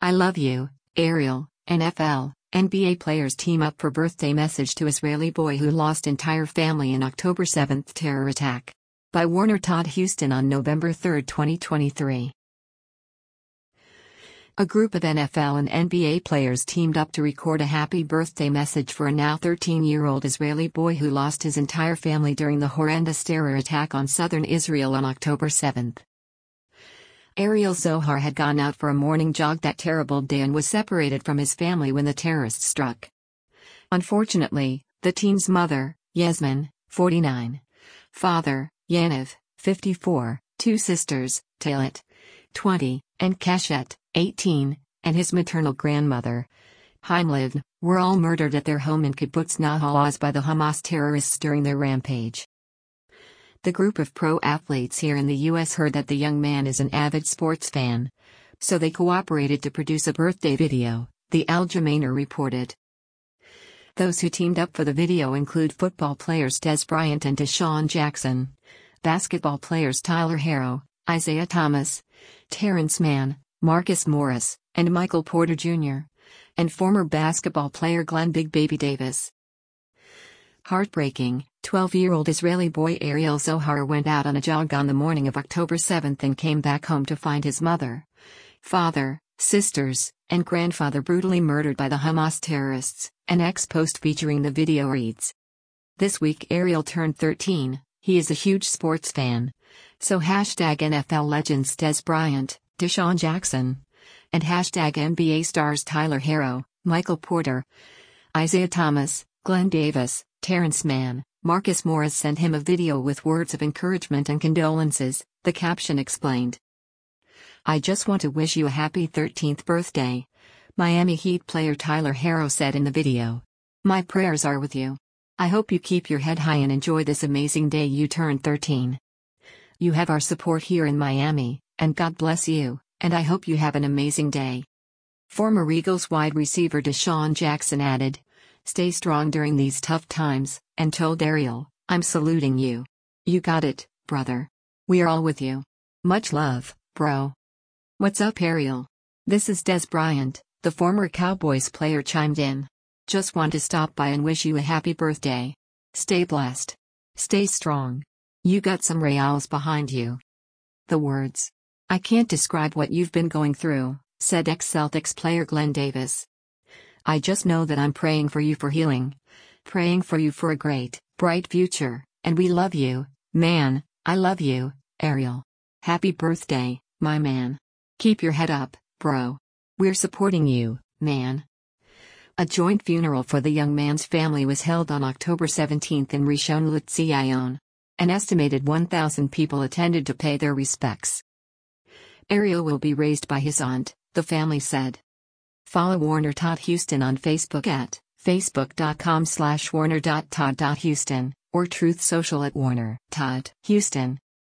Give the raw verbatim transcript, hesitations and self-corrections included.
I love you, Ariel. N F L, N B A players team up for birthday message to Israeli boy who lost entire family in October seventh terror attack. By Warner Todd Houston on November third, twenty twenty-three. A group of N F L and N B A players teamed up to record a happy birthday message for a now thirteen-year-old Israeli boy who lost his entire family during the horrendous terror attack on southern Israel on October seventh. Ariel Zohar had gone out for a morning jog that terrible day and was separated from his family when the terrorists struck. Unfortunately, the teen's mother, Yasmin, forty-nine, father, Yaniv, fifty-four, two sisters, Talit, twenty, and Keshet, eighteen, and his maternal grandmother, Heimliv, were all murdered at their home in Kibbutz Nahal Oz by the Hamas terrorists during their rampage. The group of pro athletes here in the U S heard that the young man is an avid sports fan, so they cooperated to produce a birthday video, the Al-Jamaner reported. Those who teamed up for the video include football players Dez Bryant and Deshaun Jackson, basketball players Tyler Herro, Isaiah Thomas, Terrence Mann, Marcus Morris, and Michael Porter Junior, and former basketball player Glenn Big Baby Davis. Heartbreaking, twelve-year-old Israeli boy Ariel Zohar went out on a jog on the morning of October seventh and came back home to find his mother, father, sisters, and grandfather brutally murdered by the Hamas terrorists. An ex-post featuring the video reads: "This week Ariel turned thirteen, he is a huge sports fan. So hashtag N F L legends Dez Bryant, Deshaun Jackson, and hashtag N B A stars Tyler Herro, Michael Porter, Isaiah Thomas, Glenn Davis, Terrence Mann, Marcus Morris sent him a video with words of encouragement and condolences," the caption explained. "I just want to wish you a happy thirteenth birthday," Miami Heat player Tyler Herro said in the video. "My prayers are with you. I hope you keep your head high and enjoy this amazing day you turned thirteen. You have our support here in Miami, and God bless you, and I hope you have an amazing day." Former Eagles wide receiver Deshaun Jackson added, "Stay strong during these tough times," and told Ariel, "I'm saluting you. You got it, brother. We are all with you. Much love, bro." "What's up, Ariel? This is Dez Bryant," the former Cowboys player chimed in. "Just want to stop by and wish you a happy birthday. Stay blessed. Stay strong. You got some Reals behind you." The words, "I can't describe what you've been going through," said ex-Celtics player Glenn Davis. "I just know that I'm praying for you for healing. Praying for you for a great, bright future, and we love you, man. I love you, Ariel. Happy birthday, my man. Keep your head up, bro. We're supporting you, man." A joint funeral for the young man's family was held on October seventeenth in Rishon LeZion. An estimated one thousand people attended to pay their respects. Ariel will be raised by his aunt, the family said. Follow Warner Todd Houston on Facebook at facebook.com slash warner.todd.houston or Truth Social at Warner Todd Houston.